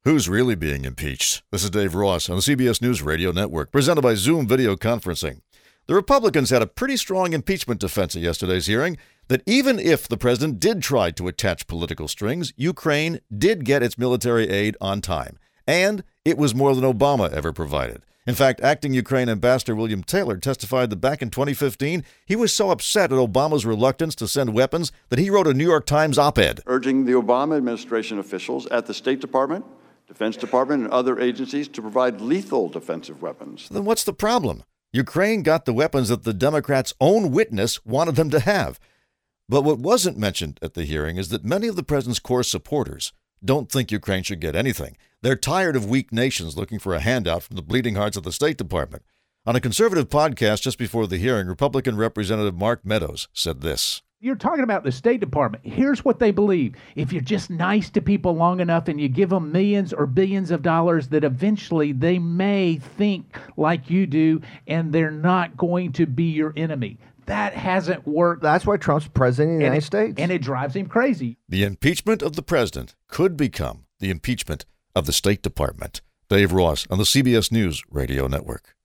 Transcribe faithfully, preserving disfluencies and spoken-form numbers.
Who's really being impeached? This is Dave Ross on the C B S News Radio Network, presented by Zoom Video Conferencing. The Republicans had a pretty strong impeachment defense at yesterday's hearing that even if the president did try to attach political strings, Ukraine did get its military aid on time. And it was more than Obama ever provided. In fact, acting Ukraine Ambassador William Taylor testified that back in twenty fifteen, he was so upset at Obama's reluctance to send weapons that he wrote a New York Times op-ed urging the Obama administration officials at the State Department, Defense Department, and other agencies to provide lethal defensive weapons. Then what's the problem? Ukraine got the weapons that the Democrats' own witness wanted them to have. But what wasn't mentioned at the hearing is that many of the president's core supporters don't think Ukraine should get anything. They're tired of weak nations looking for a handout from the bleeding hearts of the State Department. On a conservative podcast just before the hearing, Republican Representative Mark Meadows said this. You're talking about the State Department. Here's what they believe. If you're just nice to people long enough and you give them millions or billions of dollars, that eventually they may think like you do and they're not going to be your enemy. That hasn't worked. That's why Trump's president of the United it, States. And it drives him crazy. The impeachment of the president could become the impeachment of the State Department. Dave Ross on the C B S News Radio Network.